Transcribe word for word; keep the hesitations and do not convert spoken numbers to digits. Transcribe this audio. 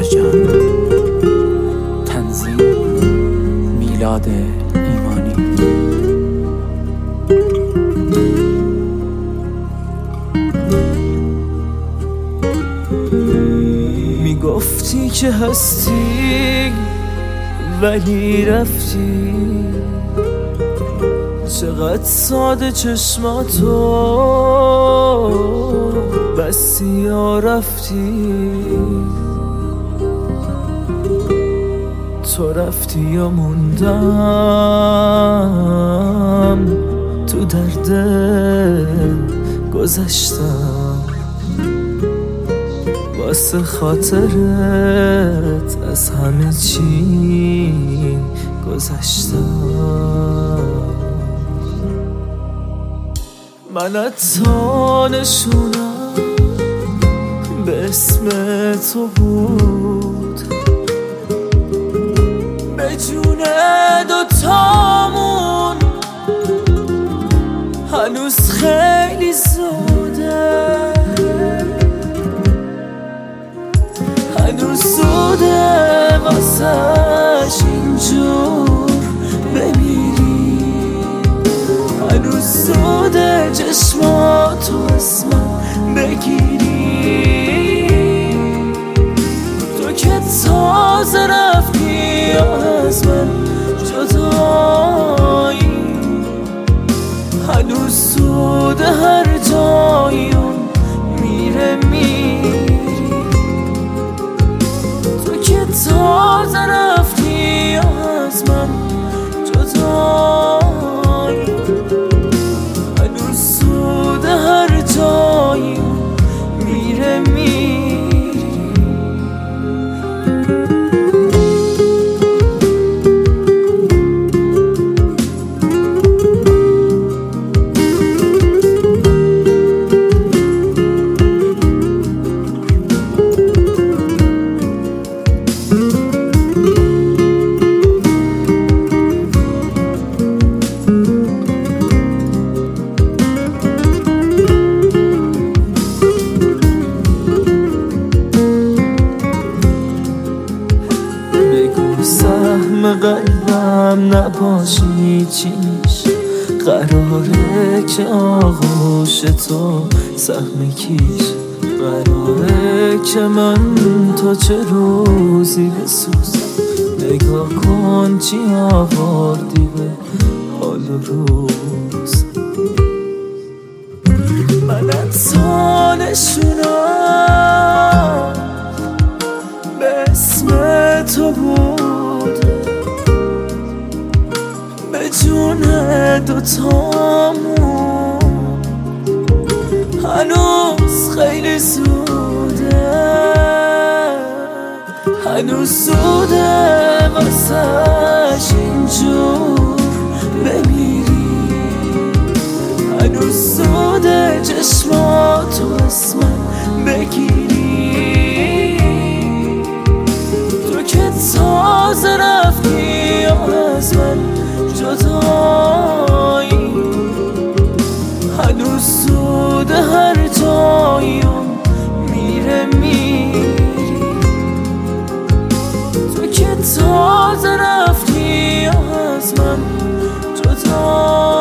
مرجان. تنظیم میلاد ایمانی. میگفتی که هستی ولی رفتی، چقدر ساده چشماتو بستی یا رفتی. تو رفتی یا موندم تو درد گذشتم، واسه خاطرت از همه چی گذشتم. من عطا نشونم به اسم تو بود، به جون دوتامون هنوز خیلی زوده، هنوز زوده واسش اینجور بمیری، هنوز زوده چشماتو از من بگیری. تو که تازه رفتی از من جدایی، هنوز زوده هر جایون میره میری. تو که تازه رفتی از من جدایی، هنوز زوده هر جایی میره میری. سهم قلبم نباشی چی میشه؟ قراره که آغوش تو سهم کیشه؟ قراره که من تو چه روزی بسوزم؟ نگاه کن چی آوردی به حال روز. من عطا نشونم به اسم تو بود، به جون دوتامون هنوز خیلی زوده، هنوز زوده واسش اینجور بمیری، هنوز زوده چشماتو از من بگیری. تو که تازه رفتی از من جدایی، هنوز زوده هر جایون میره میری. تو که تازه رفتی از من جدایی.